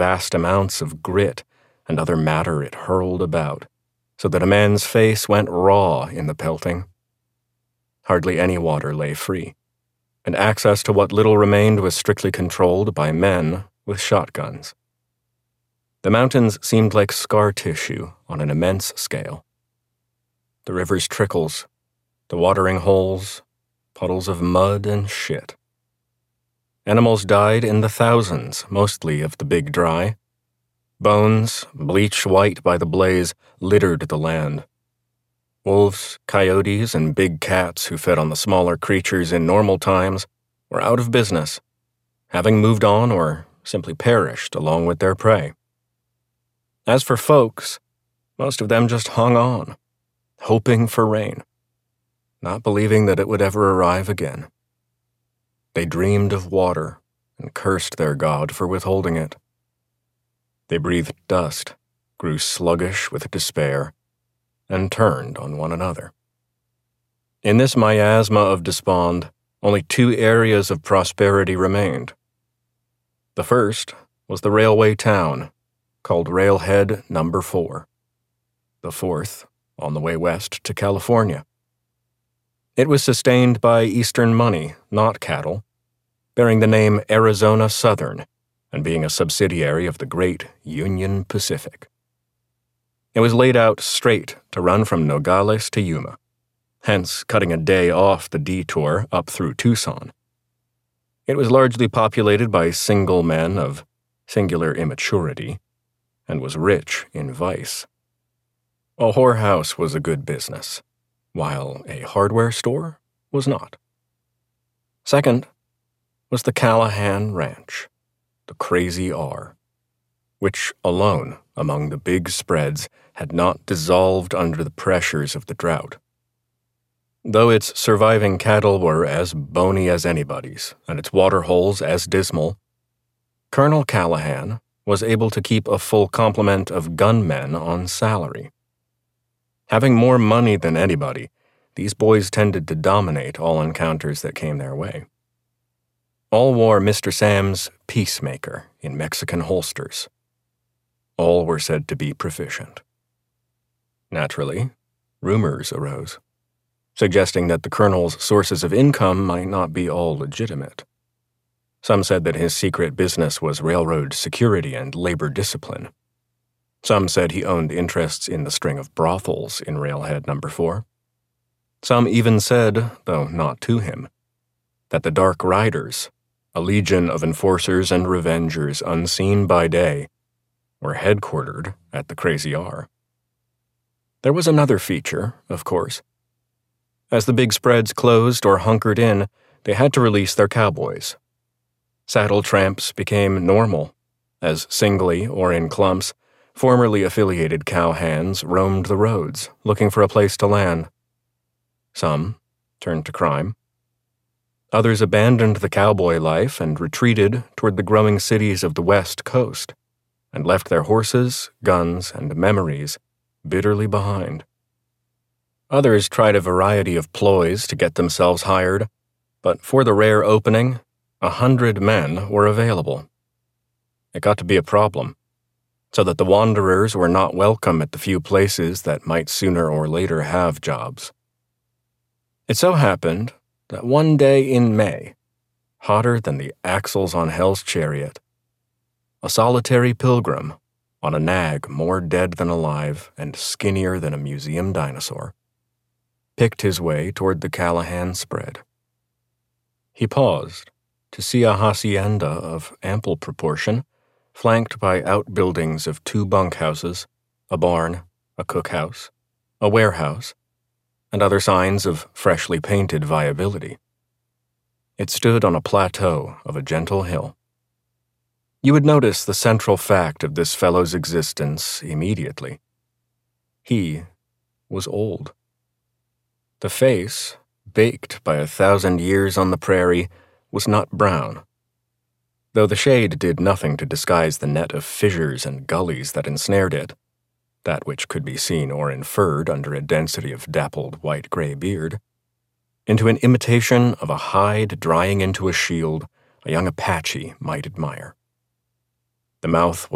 vast amounts of grit and other matter it hurled about, so that a man's face went raw in the pelting. Hardly any water lay free, and access to what little remained was strictly controlled by men with shotguns. The mountains seemed like scar tissue on an immense scale. The river's trickles, the watering holes, puddles of mud and shit. Animals died in the thousands, mostly of the big dry. Bones, bleached white by the blaze, littered the land. Wolves, coyotes, and big cats who fed on the smaller creatures in normal times were out of business, having moved on or simply perished along with their prey. As for folks, most of them just hung on, hoping for rain, not believing that it would ever arrive again. They dreamed of water and cursed their god for withholding it. They breathed dust, grew sluggish with despair, and turned on one another. In this miasma of despond, only 2 areas of prosperity remained. The first was the railway town, called Railhead No. 4. The fourth, on the way west to California. It was sustained by Eastern money, not cattle, bearing the name Arizona Southern, and being a subsidiary of the great Union Pacific. It was laid out straight to run from Nogales to Yuma, hence cutting a day off the detour up through Tucson. It was largely populated by single men of singular immaturity, and was rich in vice. A whorehouse was a good business, while a hardware store was not. Second was the Callahan Ranch, the Crazy R, which alone among the big spreads had not dissolved under the pressures of the drought. Though its surviving cattle were as bony as anybody's, and its water holes as dismal, Colonel Callahan was able to keep a full complement of gunmen on salary. Having more money than anybody, these boys tended to dominate all encounters that came their way. All wore Mr. Sam's Peacemaker in Mexican holsters. All were said to be proficient. Naturally, rumors arose, suggesting that the colonel's sources of income might not be all legitimate. Some said that his secret business was railroad security and labor discipline. Some said he owned interests in the string of brothels in Railhead No. 4. Some even said, though not to him, that the Dark Riders, a legion of enforcers and revengers unseen by day, were headquartered at the Crazy R. There was another feature, of course. As the big spreads closed or hunkered in, they had to release their cowboys. Saddle tramps became normal, as singly or in clumps, formerly affiliated cowhands roamed the roads, looking for a place to land. Some turned to crime. Others abandoned the cowboy life and retreated toward the growing cities of the West Coast, and left their horses, guns, and memories bitterly behind. Others tried a variety of ploys to get themselves hired, but for the rare opening, 100 men were available. It got to be a problem, so that the wanderers were not welcome at the few places that might sooner or later have jobs. It so happened that one day in May, hotter than the axles on Hell's Chariot, a solitary pilgrim on a nag more dead than alive and skinnier than a museum dinosaur, picked his way toward the Callahan spread. He paused to see a hacienda of ample proportion, flanked by outbuildings of 2 bunkhouses, a barn, a cookhouse, a warehouse, and other signs of freshly painted viability. It stood on a plateau of a gentle hill. You would notice the central fact of this fellow's existence immediately. He was old. The face, baked by 1,000 years on the prairie, was not brown, though the shade did nothing to disguise the net of fissures and gullies that ensnared it, that which could be seen or inferred under a density of dappled white-gray beard, into an imitation of a hide drying into a shield a young Apache might admire. The mouth